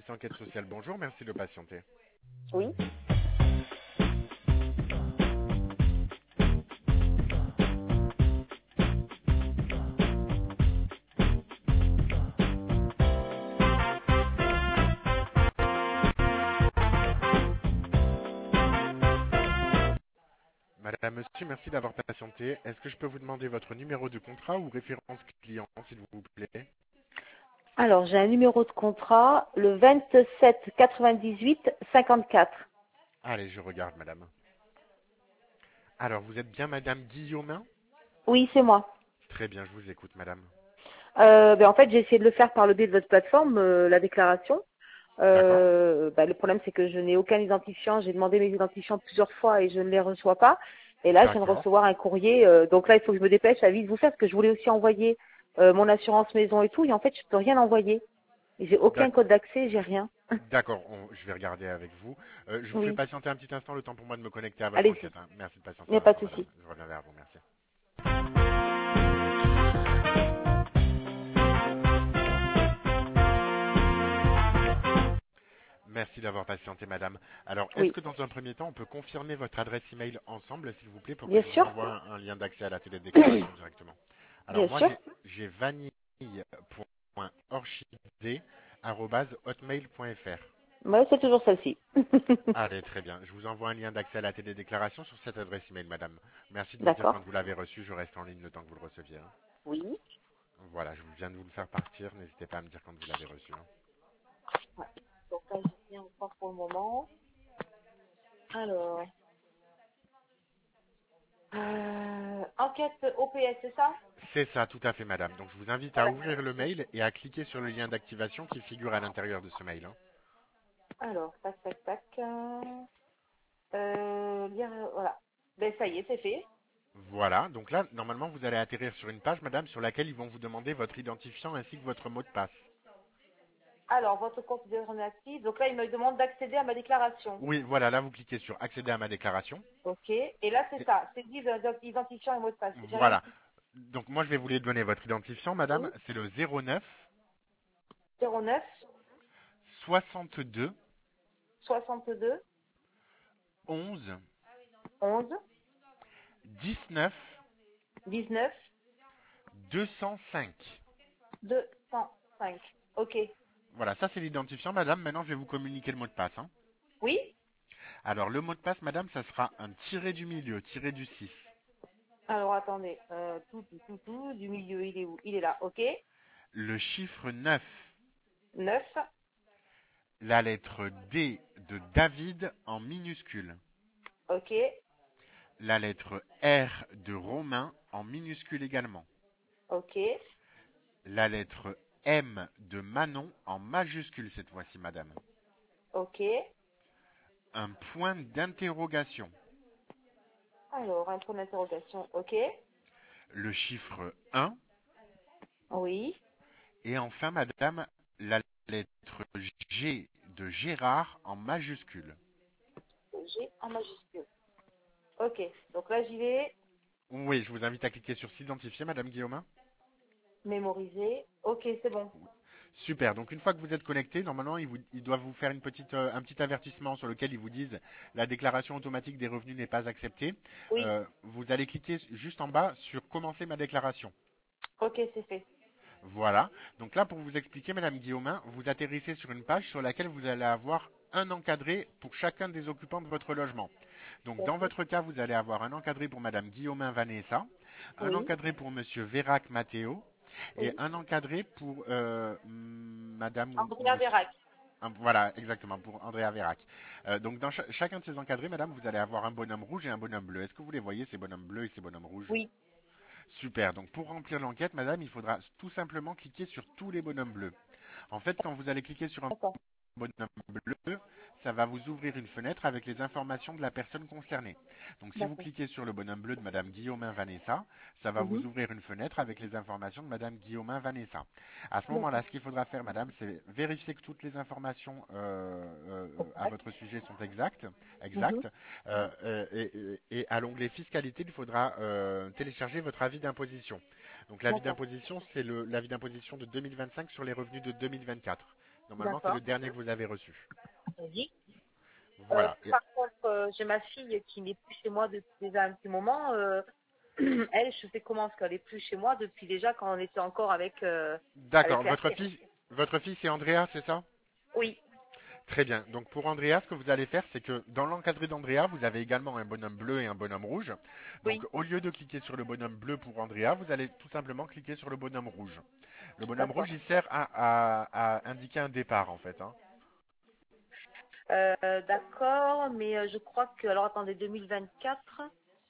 service enquête sociale. Bonjour, merci de patienter. Oui. Madame, monsieur, merci d'avoir patienté. Est-ce que je peux vous demander votre numéro de contrat ou référence client, s'il vous plaît? Alors, j'ai un numéro de contrat, le 27 98 54. Allez, je regarde, madame. Alors, vous êtes bien madame Guillaumin? Oui, c'est moi. Très bien, je vous écoute, madame. En fait, j'ai essayé de le faire par le biais de votre plateforme, la déclaration. D'accord? Le problème, c'est que je n'ai aucun identifiant. J'ai demandé mes identifiants plusieurs fois et je ne les reçois pas. Et là, je viens de D'accord. recevoir un courrier. Donc là, il faut que je me dépêche à vite vous faire parce que je voulais aussi envoyer mon assurance maison et tout. Et en fait, je peux rien envoyer. Et j'ai aucun D'ac- code d'accès, j'ai rien. D'accord, je vais regarder avec vous. Je vous fais Oui, patienter un petit instant, le temps pour moi de me connecter à votre allez-y. enquête, hein. Merci de Il patienter n'y a un pas de instant, madame. souci. Je reviens vers vous, merci. Merci d'avoir patienté, madame. Alors, est-ce Oui, que dans un premier temps, on peut confirmer votre adresse email ensemble, s'il vous plaît, pour que bien je vous sûr. envoie un lien d'accès à la télédéclaration directement? Alors, Bien moi, sûr. j'ai vanille.orchidée@hotmail.fr. Ouais, c'est toujours celle-ci. Allez, très bien. Je vous envoie un lien d'accès à la télédéclaration sur cette adresse email, madame. Merci de me dire D'accord. quand vous l'avez reçu. Je reste en ligne le temps que vous le receviez, hein. Oui. Voilà, je viens de vous le faire partir. N'hésitez pas à me dire quand vous l'avez reçu, hein. Ouais. Donc là, j'ai bien encore pour le moment. Alors, enquête OPS, c'est ça? C'est ça, tout à fait, madame. Donc, je vous invite à Voilà. ouvrir le mail et à cliquer sur le lien d'activation qui figure à l'intérieur de ce mail, hein. Alors, tac, tac, tac. Voilà. Ben, ça y est, c'est fait. Voilà, donc là, normalement, vous allez atterrir sur une page, madame, sur laquelle ils vont vous demander votre identifiant ainsi que votre mot de passe. Alors, votre compte est actif. Donc là, il me demande d'accéder à ma déclaration. Oui, voilà, là, vous cliquez sur accéder à ma déclaration. OK. Et là, c'est Et ça. C'est dit identifiant et mot de passe. J'ai rien voilà. dit. Donc, moi, je vais vous les donner votre identifiant, madame. Oui. C'est le 09 09 62 62 11 11 19 19 205. 205. OK. Voilà, ça, c'est l'identifiant, madame. Maintenant, je vais vous communiquer le mot de passe, hein. Oui. Alors, le mot de passe, madame, ça sera un tiré du milieu, tiré du 6. Alors, attendez. Du milieu, il est où? Il est là. OK. Le chiffre 9. 9. La lettre D de David en minuscule. OK. La lettre R de Romain en minuscule également. OK. La lettre M de Manon en majuscule cette fois-ci, madame. OK. Un point d'interrogation. Alors, un point d'interrogation. OK. Le chiffre 1. Oui. Et enfin, madame, la lettre G de Gérard en majuscule. G en majuscule. OK. Donc là, j'y vais. Oui, je vous invite à cliquer sur s'identifier, madame Guillaumin. Mémoriser. OK, c'est bon. Super. Donc une fois que vous êtes connecté, normalement, ils doivent vous faire un petit avertissement sur lequel ils vous disent la déclaration automatique des revenus n'est pas acceptée. Oui. Vous allez cliquer juste en bas sur commencer ma déclaration. OK, c'est fait. Voilà. Donc là, pour vous expliquer, Madame Guillaumin, vous atterrissez sur une page sur laquelle vous allez avoir un encadré pour chacun des occupants de votre logement. Donc dans D'accord. votre cas, vous allez avoir un encadré pour Madame Guillaumin Vanessa, un Oui. encadré pour Monsieur Vérac Matteo et Oui. un encadré pour Madame ou Andrea Monsieur. Vérac. Voilà, exactement, pour Andrea Vérac. Donc dans chacun de ces encadrés, Madame, vous allez avoir un bonhomme rouge et un bonhomme bleu. Est-ce que vous les voyez, ces bonhommes bleus et ces bonhommes rouges? Oui. Super. Donc pour remplir l'enquête, madame, il faudra tout simplement cliquer sur tous les bonhommes bleus. En fait, quand vous allez cliquer sur un D'accord. bonhomme bleu, ça va vous ouvrir une fenêtre avec les informations de la personne concernée. Donc si vous D'accord. cliquez sur le bonhomme bleu de madame Guillaumin Vanessa, ça va vous Mhm. ouvrir une fenêtre avec les informations de madame Guillaumin Vanessa. À ce moment-là, D'accord. ce qu'il faudra faire, madame, c'est vérifier que toutes les informations à Exact. votre sujet sont exactes. Mhm. exactes. Et à l'onglet fiscalité, il faudra télécharger votre avis d'imposition. Donc l'avis D'accord. d'imposition, c'est l'avis d'imposition de 2025 sur les revenus de 2024. Normalement, c'est D'accord. le dernier que vous avez reçu. Oui. Voilà. Et- Par contre, j'ai ma fille qui n'est plus chez moi depuis déjà un petit moment. Elle, je sais comment, parce qu'elle est plus chez moi depuis déjà quand on était encore D'accord. avec la fille. Votre fille, c'est Andrea, c'est ça? Oui, Très bien. Donc pour Andrea, ce que vous allez faire, c'est que dans l'encadré d'Andrea, vous avez également un bonhomme bleu et un bonhomme rouge. Donc oui, au lieu de cliquer sur le bonhomme bleu pour Andrea, vous allez tout simplement cliquer sur le bonhomme rouge. Le bonhomme d'accord. rouge, il sert à indiquer un départ en fait, hein. D'accord, mais je crois que, alors attendez, 2024,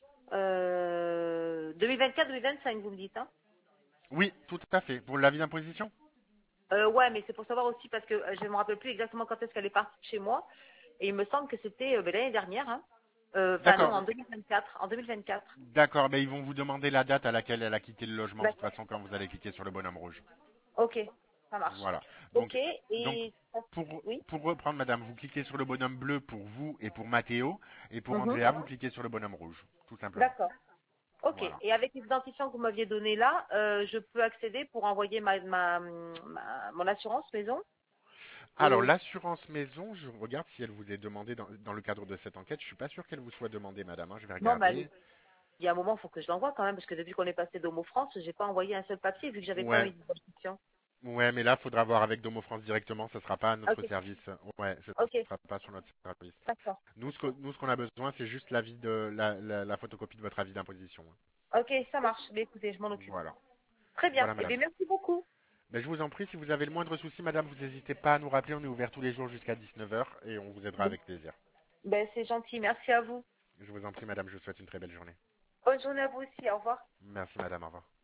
2024-2025, vous me dites, hein? Oui, tout à fait. Pour l'avis d'imposition? Ouais, mais c'est pour savoir aussi parce que je ne me rappelle plus exactement quand est-ce qu'elle est partie de chez moi. Et il me semble que c'était ben, l'année dernière, hein. Enfin non, D'accord. en 2024. En 2024. D'accord, mais ils vont vous demander la date à laquelle elle a quitté le logement, de toute D'accord. façon, quand vous allez cliquer sur le bonhomme rouge. Ok, ça marche. Voilà. Ok, Donc et oui. pour reprendre, madame, vous cliquez sur le bonhomme bleu pour vous et pour Mathéo, et pour Mhm. Andrea, vous cliquez sur le bonhomme rouge, tout simplement. D'accord. Ok. Voilà. Et avec les identifiants que vous m'aviez donnés là, je peux accéder pour envoyer mon assurance maison. Alors, Et l'assurance maison, je regarde si elle vous est demandée dans le cadre de cette enquête. Je suis pas sûr qu'elle vous soit demandée, madame, hein. Je vais non, mais regarder. il y a un moment, il faut que je l'envoie quand même, parce que depuis qu'on est passé d'Homo France, j'ai pas envoyé un seul papier vu que j'avais pas Ouais, mis d'identifiant. ouais, mais là, faudra voir avec Domo France directement. Ce sera pas à notre Ok, service. Ouais, ce ok, sera pas sur notre service. d'accord. Nous, ce qu'on a besoin, c'est juste l'avis de la photocopie de votre avis d'imposition, hein. Ok, ça marche. Mais écoutez, je m'en occupe. Voilà. Très bien. Voilà, Eh madame. bien, merci beaucoup. Ben, je vous en prie, si vous avez le moindre souci, madame, vous n'hésitez pas à nous rappeler. On est ouvert tous les jours jusqu'à 19 heures et on vous aidera avec plaisir. Ben, c'est gentil. Merci à vous. Je vous en prie, madame, je vous souhaite une très belle journée. Bonne journée à vous aussi. Au revoir. Merci, madame, au revoir.